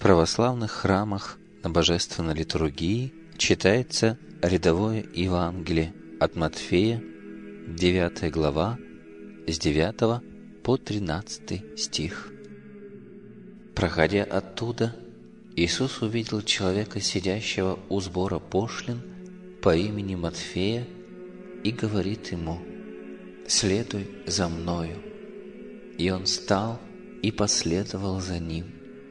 православных храмах на божественной литургии читается рядовое Евангелие от Матфея, 9 глава, с 9 по 13 стих. Проходя оттуда, Иисус увидел человека, сидящего у сбора пошлин по имени Матфея, и говорит ему: «Следуй за мною». И он встал и последовал за ним.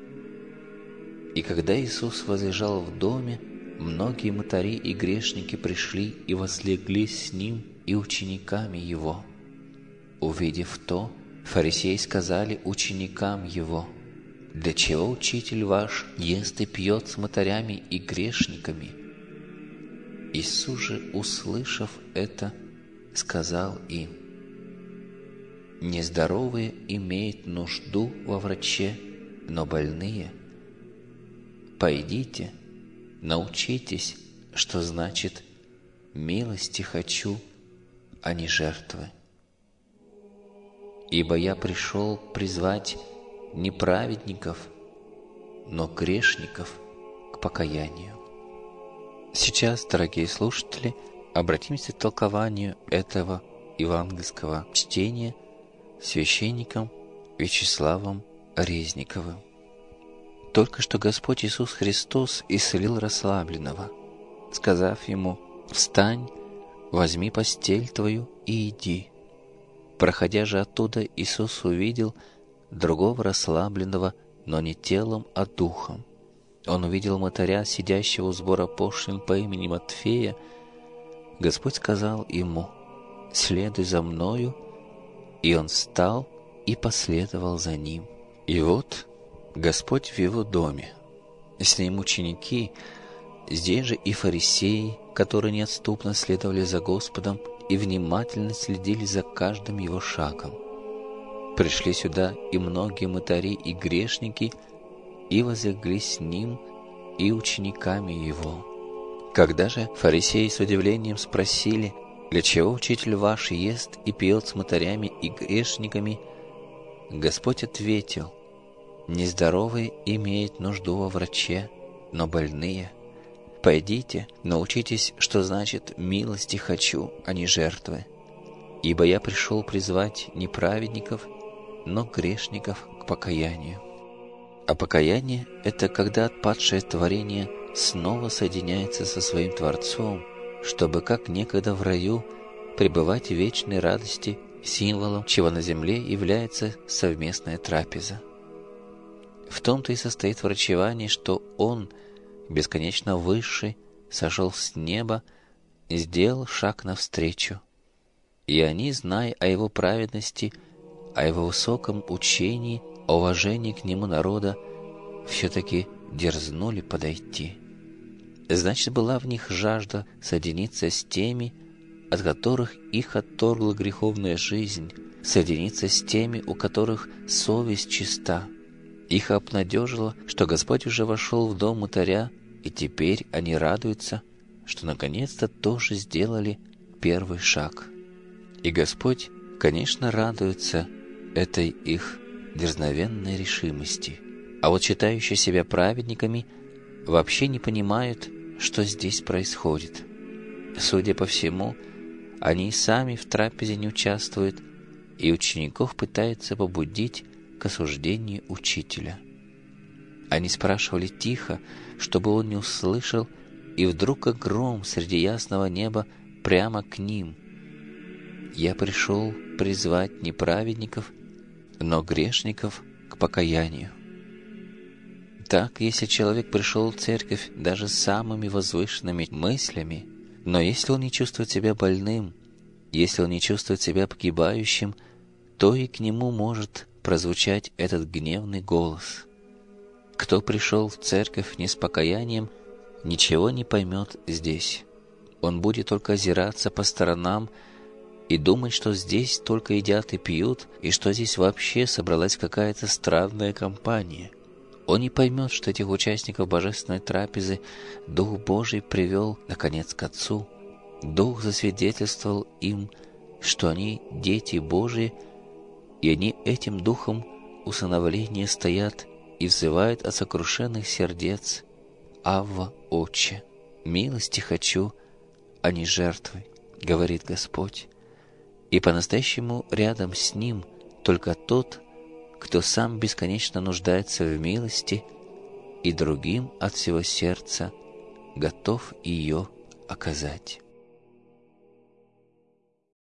И когда Иисус возлежал в доме, многие мытари и грешники пришли и возлеглись с Ним и учениками Его. Увидев то, фарисеи сказали ученикам Его: «Для чего учитель ваш ест и пьет с мытарями и грешниками?» Иисус же, услышав это, сказал им: «Нездоровые имеют нужду во враче, но больные. Пойдите, научитесь, что значит «милости хочу, а не жертвы». Ибо я пришел призвать не праведников, но грешников к покаянию». Сейчас, дорогие слушатели, обратимся к толкованию этого евангельского чтения священником Вячеславом Резниковым. Только что Господь Иисус Христос исцелил расслабленного, сказав ему: «Встань, возьми постель твою и иди». Проходя же оттуда, Иисус увидел другого расслабленного, но не телом, а духом. Он увидел мытаря, сидящего у сбора пошлин по имени Матфея. Господь сказал ему: «Следуй за мною». И он встал и последовал за ним. И вот Господь в его доме, с ним ученики, здесь же и фарисеи, которые неотступно следовали за Господом и внимательно следили за каждым его шагом. Пришли сюда и многие мытари и грешники, и возлеглись с ним и учениками его. Когда же фарисеи с удивлением спросили: «Для чего учитель ваш ест и пьет с мытарями и грешниками?» Господь ответил: «Нездоровые имеют нужду во враче, но больные. Пойдите, научитесь, что значит «милости хочу, а не жертвы». Ибо я пришел призвать не праведников, но грешников к покаянию». А покаяние — это когда отпадшее творение снова соединяется со своим Творцом, чтобы, как некогда в раю, пребывать в вечной радости, символом чего на земле является совместная трапеза. В том-то и состоит врачевание, что Он, бесконечно высший, сошел с неба и сделал шаг навстречу. И они, зная о Его праведности, о Его высоком учении, о уважении к Нему народа, все-таки дерзнули подойти. Значит, была в них жажда соединиться с теми, от которых их отторгла греховная жизнь, соединиться с теми, у которых совесть чиста. Их обнадежило, что Господь уже вошел в дом мытаря, и теперь они радуются, что наконец-то тоже сделали первый шаг. И Господь, конечно, радуется этой их дерзновенной решимости. А вот считающие себя праведниками вообще не понимают, что здесь происходит. Судя по всему, они сами в трапезе не участвуют, и учеников пытаются побудить к осуждению учителя. Они спрашивали тихо, чтобы он не услышал, и вдруг, как гром среди ясного неба, прямо к ним: «Я пришел призвать не праведников, но грешников к покаянию». Так, если человек пришел в церковь даже с самыми возвышенными мыслями, но если он не чувствует себя больным, если он не чувствует себя погибающим, то и к нему может прозвучать этот гневный голос. Кто пришел в церковь не с покаянием, ничего не поймет здесь. Он будет только озираться по сторонам и думать, что здесь только едят и пьют, и что здесь вообще собралась какая-то странная компания. Он не поймет, что этих участников божественной трапезы Дух Божий привел, наконец, к Отцу. Дух засвидетельствовал им, что они дети Божии, и они этим Духом усыновления стоят и взывает от сокрушенных сердец: «Авва, Отче, милости хочу, а не жертвы», — говорит Господь. И по-настоящему рядом с Ним только тот, кто сам бесконечно нуждается в милости и другим от всего сердца готов ее оказать.